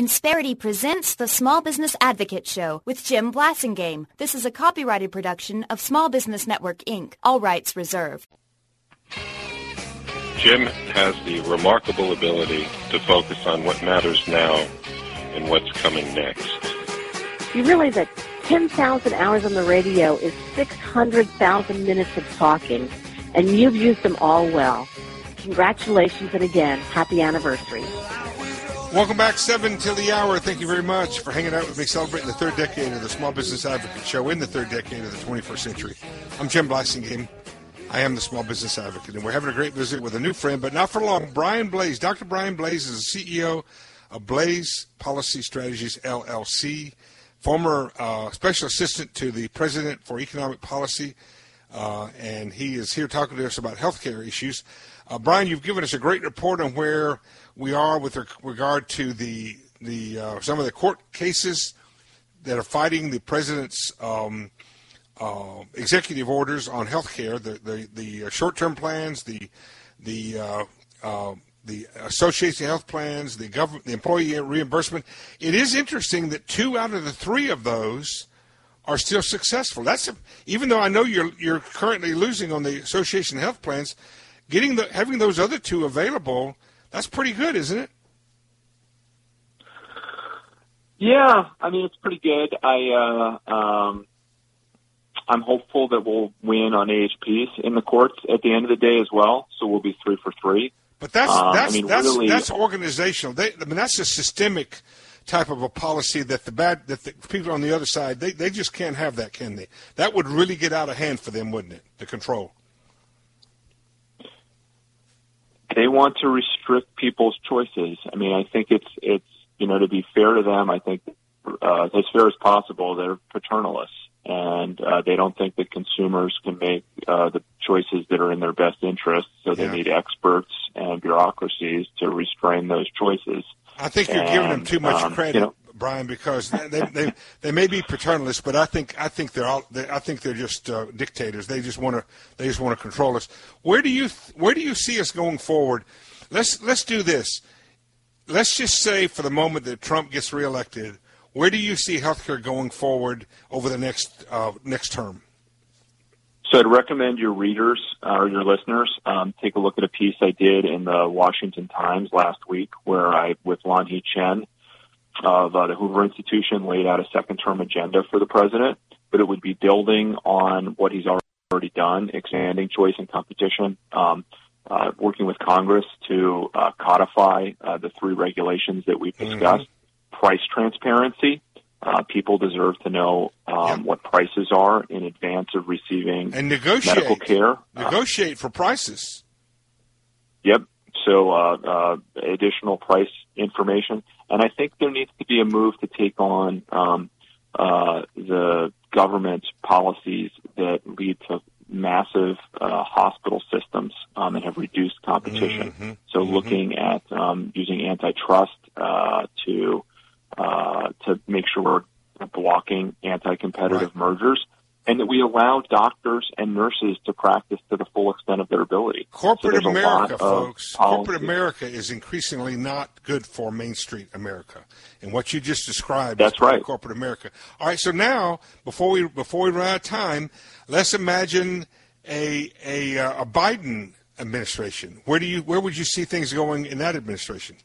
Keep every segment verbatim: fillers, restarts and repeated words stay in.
Insperity presents the Small Business Advocate Show with Jim Blasingame. This is a copyrighted production of Small Business Network, Incorporated. All rights reserved. Jim has the remarkable ability to focus on what matters now and what's coming next. You realize that ten thousand hours on the radio is six hundred thousand minutes of talking, and you've used them all well. Congratulations, and again, happy anniversary. Welcome back, seven till the hour. Thank you very much for hanging out with me, celebrating the third decade of the Small Business Advocate Show in the third decade of the twenty-first century. I'm Jim Blasingame. I am the Small Business Advocate, and we're having a great visit with a new friend, but not for long. Brian Blase. Doctor Brian Blase is the C E O of Blase Policy Strategies, L L C, former uh, Special Assistant to the President for Economic Policy, uh, and he is here talking to us about healthcare issues. Uh, Brian, you've given us a great report on where we are with regard to the the uh, some of the court cases that are fighting the president's um, uh, executive orders on health care, the the, the short-term plans, the the uh, uh, the association health plans, the government, the employee reimbursement. It is interesting that two out of the three of those are still successful. That's a, even though I know you're you're currently losing on the association health plans, getting the having those other two available. That's pretty good, isn't it? Yeah, I mean, it's pretty good. I, uh, um, I'm hopeful that we'll win on A H Ps in the courts at the end of the day as well, so we'll be three for three. But that's um, that's I mean, that's, really, that's organizational. They, I mean, that's a systemic type of a policy that the bad that the people on the other side, they, they just can't have that, can they? That would really get out of hand for them, wouldn't it, the control? They want to restrict people's choices. I mean, I think it's, it's you know, to be fair to them, I think uh, as fair as possible, they're paternalists, and uh, they don't think that consumers can make uh, the choices that are in their best interest, so they yeah. need experts and bureaucracies to restrain those choices. I think you're and, giving them too much um, credit, you know, Brian, because they, they they may be paternalists, but I think I think they're all, they, I think they're just uh, dictators. They just want to they just want to control us. Where do you where do you see us going forward? Let's let's do this. Let's just say for the moment that Trump gets reelected, where do you see healthcare going forward over the next uh, next term? So I'd recommend your readers uh, or your listeners um, take a look at a piece I did in the Washington Times last week, where I, with Lanhee Chen of uh, the Hoover Institution, laid out a second-term agenda for the president, but it would be building on what he's already done, expanding choice and competition, um, uh, working with Congress to uh, codify uh, the three regulations that we've discussed, mm-hmm. price transparency. Uh, people deserve to know um, yep. what prices are in advance of receiving and negotiate. medical care. Negotiate uh, for prices. Yep. So uh, uh, additional price information. And I think there needs to be a move to take on um, uh, the government policies that lead to massive uh, hospital systems um, and have reduced competition. Mm-hmm. So mm-hmm. looking at um, using antitrust uh, to uh, to make sure we're blocking anti-competitive right. mergers, and that we allow doctors and nurses to practice to the full extent of their ability. Corporate so America, folks, corporate America is increasingly not good for Main Street America. And what you just described That's is right. corporate America. All right, so now, before we before we run out of time, let's imagine a a, uh, a Biden administration. Where do you where would you see things going in that administration?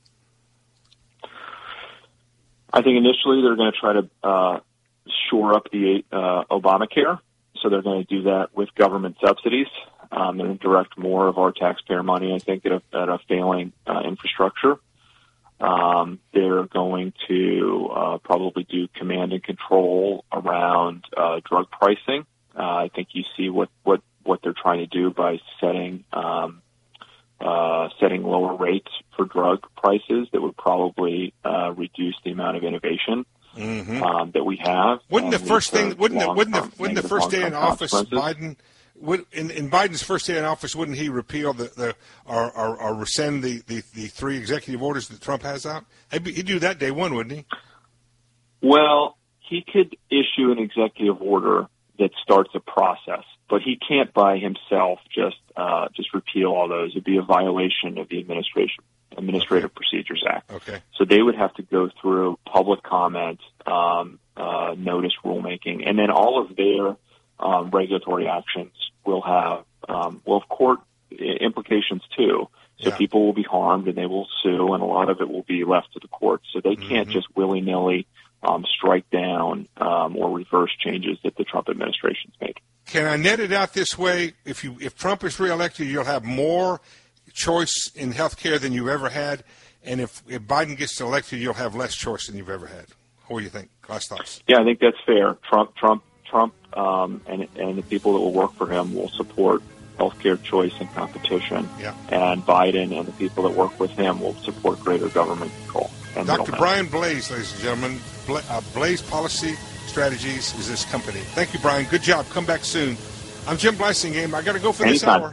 I think initially they're going to try to uh, shore up the uh, Obamacare, so they're going to do that with government subsidies. Um, they're going to direct more of our taxpayer money, I think, at a, at a failing uh, infrastructure. Um, they're going to uh, probably do command and control around uh, drug pricing. Uh, I think you see what, what, what they're trying to do by setting um, uh, setting lower rates for drug prices that would probably uh, reduce the amount of innovation mm-hmm. um, that we have. Wouldn't the first thing? Wouldn't the, wouldn't the, wouldn't the first day in office, Biden? Would, in, in Biden's first day in office, wouldn't he repeal the, the or, or, or rescind the, the, the three executive orders that Trump has out? He'd, he'd do that day one, wouldn't he? Well, he could issue an executive order that starts a process, but he can't by himself just uh, just repeal all those. It'd be a violation of the administration Administrative Procedures Act. Okay. So they would have to go through public comment, um, uh, notice rulemaking, and then all of their um, regulatory actions will have, um, will have court implications too. So yeah. people will be harmed and they will sue, and a lot of it will be left to the courts. So they can't mm-hmm. just willy-nilly um, strike down um, or reverse changes that the Trump administration's made. Can I net it out this way? If you if Trump is reelected, you'll have more choice in health care than you've ever had. And if, if Biden gets elected, you'll have less choice than you've ever had. What do you think? Last thoughts. Yeah, I think that's fair. Trump, Trump, Trump, um, and and the people that will work for him will support healthcare choice and competition. Yeah. And Biden and the people that work with him will support greater government control. And Doctor Brian Blase, ladies and gentlemen, Bla- uh, Blase Policy Strategies is this company. Thank you, Brian. Good job. Come back soon. I'm Jim Blasingame. I got to go for this Anytime. hour.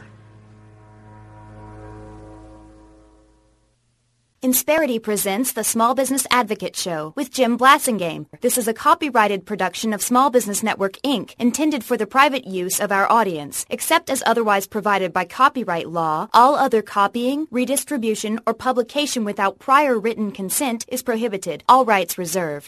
Insperity presents the Small Business Advocate Show with Jim Blasingame. This is a copyrighted production of Small Business Network, Incorporated, intended for the private use of our audience. Except as otherwise provided by copyright law, all other copying, redistribution, or publication without prior written consent is prohibited. All rights reserved.